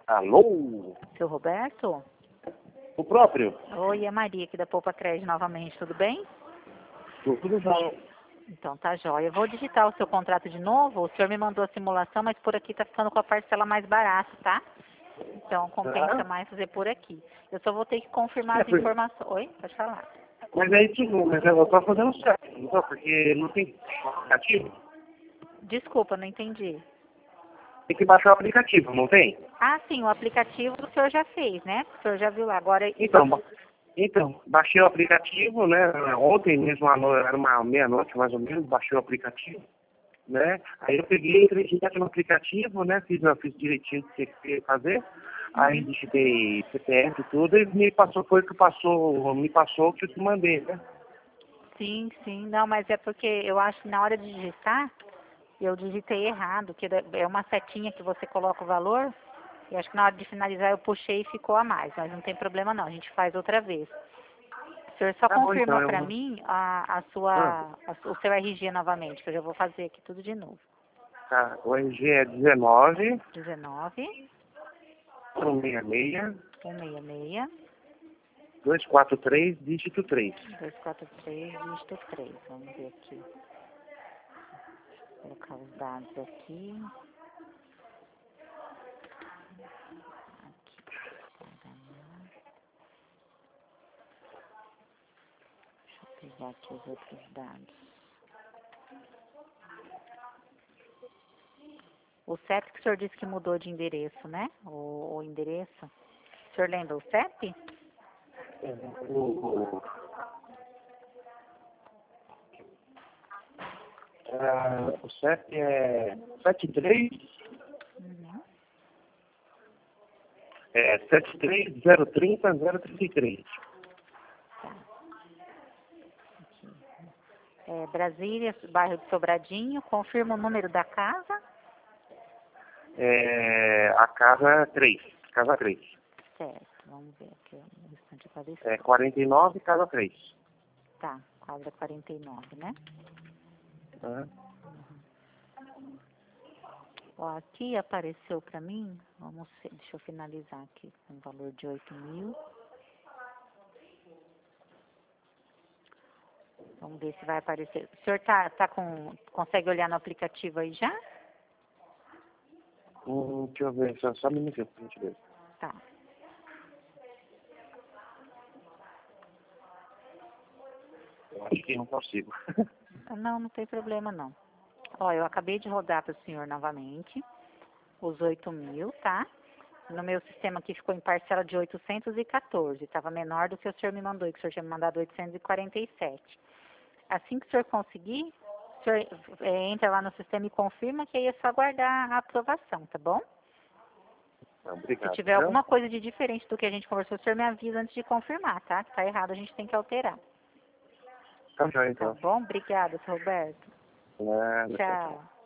Alô? Seu Roberto? O próprio? Oi, é Maria aqui da Poupa Crédito novamente, tudo bem? Tudo bom. Então tá jóia. Eu vou digitar o seu contrato de novo. O senhor me mandou a simulação, mas por aqui tá ficando com a parcela mais barata, tá? Então compensa mais fazer por aqui. Eu só vou ter que confirmar as informações. Oi, pode falar. Mas aí tudo, mas eu tô fazendo certo, não tô, porque não tem aplicativo. Desculpa, não entendi. Tem que baixar o aplicativo, não tem? Ah, sim, o aplicativo o senhor já fez, né? O senhor já viu lá. Agora. Então, baixei o aplicativo, né? Ontem mesmo, era uma meia-noite mais ou menos, baixei o aplicativo, né? Aí eu peguei, entrei direto no aplicativo, né? Fiz direitinho o que tinha que fazer. Aí digitei CPF e tudo, e me passou o que eu te mandei, né? Sim, sim. Não, mas é porque eu acho que na hora de digitar, eu digitei errado, que é uma setinha que você coloca o valor, e acho que na hora de finalizar eu puxei e ficou a mais, mas não tem problema não, a gente faz outra vez. O senhor só Tá bom, confirma então, para mim o seu RG novamente, que eu já vou fazer aqui tudo de novo. Tá, o RG é 19 19 166 166 243, dígito 3. 243, dígito 3. Vamos ver aqui. Vou colocar os dados aqui. Deixa eu pegar aqui os outros dados. O CEP que o senhor disse que mudou de endereço, né? O endereço. O senhor lembra o CEP? O CEP é 73 Uhum. 73030 033. Tá. Aqui. Brasília, bairro de Sobradinho. Confirma o número da casa. A casa 3. Casa 3. Certo. Vamos ver aqui. O restante apareceu. 49, casa 3. Tá. Quadra 49, né? Ó, aqui apareceu para mim. Deixa eu finalizar aqui com um valor de 8.000. Vamos ver se vai aparecer. O senhor consegue olhar no aplicativo aí já? Deixa eu ver, só um minutinho pra gente ver. Tá. Eu acho que não consigo. Não, não tem problema não. Ó, eu acabei de rodar para o senhor novamente os 8.000, tá? No meu sistema aqui ficou em parcela de 814. Estava menor do que o senhor me mandou, que o senhor tinha me mandado 847. Assim que o senhor conseguir, o senhor entra lá no sistema e confirma, que aí é só aguardar a aprovação, tá bom? Obrigado. Se tiver alguma coisa de diferente do que a gente conversou, o senhor me avisa antes de confirmar, tá? Que tá errado, a gente tem que alterar. Tá joia, então. Tá bom? Obrigada, seu Roberto. Tchau. Tchau.